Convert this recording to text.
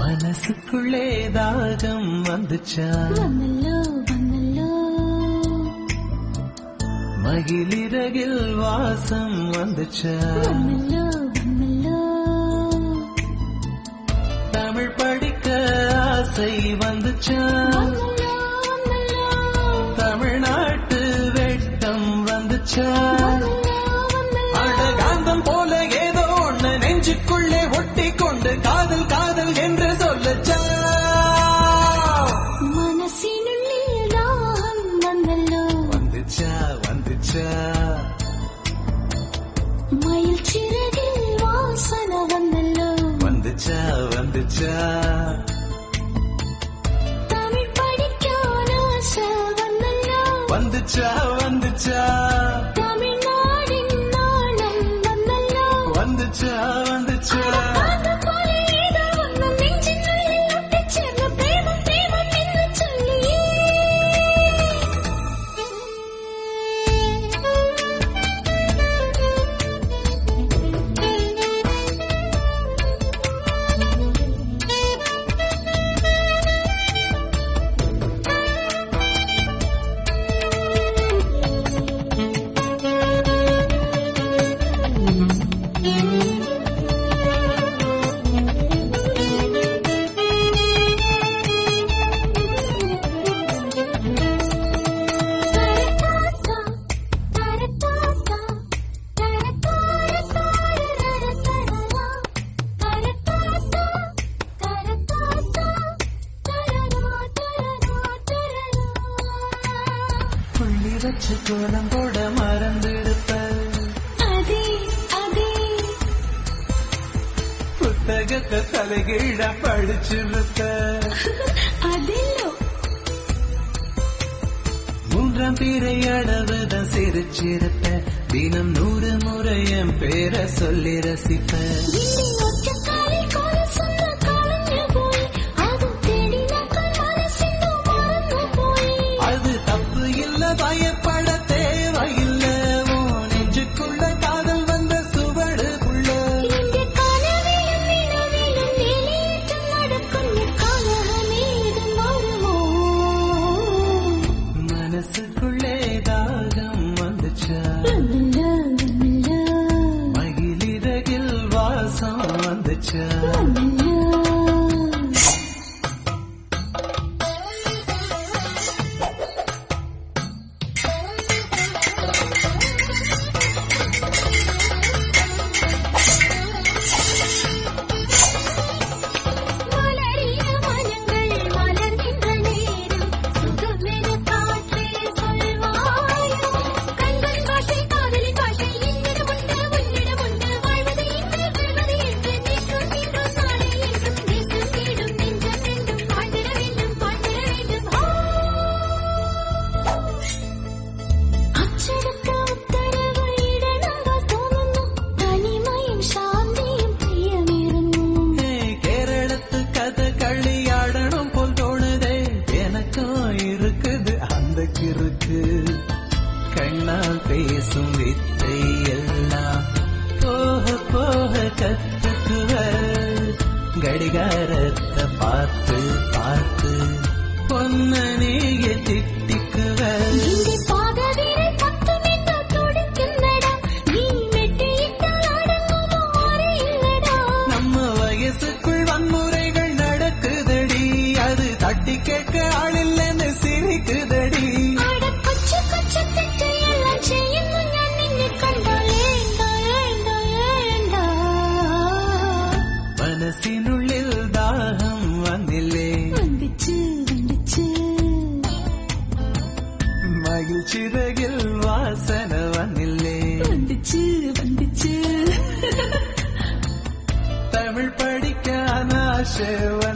மனசுக்குள்ளே தாகம் வந்துச்சா மகிழிறகில் வாசம் வந்துச்சா தமிழ் படிக்க ஆசை வந்துச்சா தமிழ்நாட்டு வெட்டம் வந்துச்சா அழகாந்தம் போல ஏதோ ஒண்ணு நெஞ்சுக்குள்ளே ஒட்டி கொண்டு காதல் காதல் என்று சொல்லச்சா மனசினுள்ளில் தாகம் வந்தல்லோ வந்துச்சா வந்துச்சா மயில் சிறகில் வாசனை வந்தல்லோ வந்துச்சா வந்துச்சா தமிழ் படிக்க ஆசை வந்தல்லோ வந்துச்சா வந்துச்சா தமிழ்நாடின் நாணம் வந்தல்லோ வந்துச்சா வந்துச்சா காதல் போல ஏதோ ஒன்று நெஞ்சினுள்ளில் ஒட்டிச் சேர்ந்த பிரேமம் பிரேமம் என்று சொல்லியே புள்ளி வச்சு கோலம் போட மறந்துடுப்ப அதே அதே புத்தகத்தை தலைகீழ படிச்சிருப்ப அதிலோ மூன்றாம் பிறை அளவுதான் சிரிச்சிருப்ப தினம் 100 முறை என் பேரை சொல்லி ரசிப்ப இன்னி ஒற்றைக்காலில் கோல சொன்ன காலங்கள் போய் அது தேடினாக்கள் மனசிந்து மறந்து போய் அது தப்பு இல்ல பயப்பட தேவையில்ல உன் நெஞ்சுக்குள்ள காதல் வந்த சுவடுக்குள்ள இங்கே காணவிலும் நிலவிலும் நீலேற்றம் நடக்கும் காலமேதும் வருமோ மனசுக்குள்ளே தாகம் வந்துச்சா வந்தல்லோ வந்தல்லோ மகிழிறகில் வாசம் வந்துச்சா வந்தல்லோ மலரிய மனங்கள் மலர்கின்ற நேரம் சுகமென காற்றே சொல்வாயோ கண்கள் பாஷை காதலின் பாஷை என்னிடம் உண்டு வாழ்வது என்று கொள்வது என்று நேற்றும் இன்றும் நாளை என்றும் தேசம் தேடும் நெஞ்சம் என்றும் வாழ்ந்திட வேண்டும் அச்சடிக்க உத்தரவு இட நம்ப தோணுന്നു தனிமையும் சாந்தியும் பிரியமிருந்தும் கேரளத்து கதை களியாடணும் போல் தோணுதே எனக்கும் இருக்குது அந்த கிறுக்கு கண்ணால் பேசும் வித்தை எல்லாம் போக போக கத்துக்குவ கடிகாரத்தை பார்த்து பார்த்து பொன்னணிய திட்டிக்குவ இங்கே பாதவிரை பக்கம் என்று துடிக்கின்றடா நீ மெட்டியிட்டால் அடங்குமோ அறியில்லடா நம்ம வயசுக்குள் வன்முறைகள் நடக்குதடி அது தட்டி கேட்க ஆளில்லைன்னு சிரிக்குதடி அட கொச்சு கொச்சு திட்டு எல்லாம் ചെയ്യുന്നു ഞാൻ നിന്നെ കണ്ടാൽ ഏണ്ടാ ഏണ്ടാ ഏണ്ടാ மனசினுள்ளில் தாகம் வந்தில்லே வந்துச்சு வந்துச்சு மகிழ்ச்சிறகில் வாசனை வந்தில்லே வந்துச்சு வந்துச்சு தமிழ் படிக்க ஆசை